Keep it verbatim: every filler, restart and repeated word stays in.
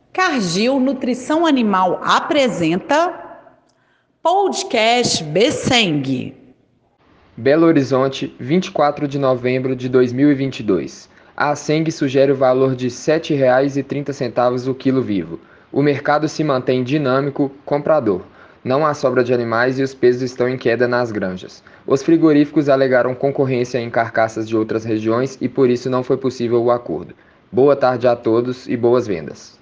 Cargill Nutrição Animal apresenta podcast Besseng. Belo Horizonte, vinte e quatro de novembro de dois mil e vinte e dois. A Aseng sugere o valor de sete reais e trinta centavos o quilo vivo. O mercado se mantém dinâmico, comprador. Não há sobra de animais e os pesos estão em queda nas granjas. Os frigoríficos alegaram concorrência em carcaças de outras regiões e por isso não foi possível o acordo. Boa tarde a todos e boas vendas.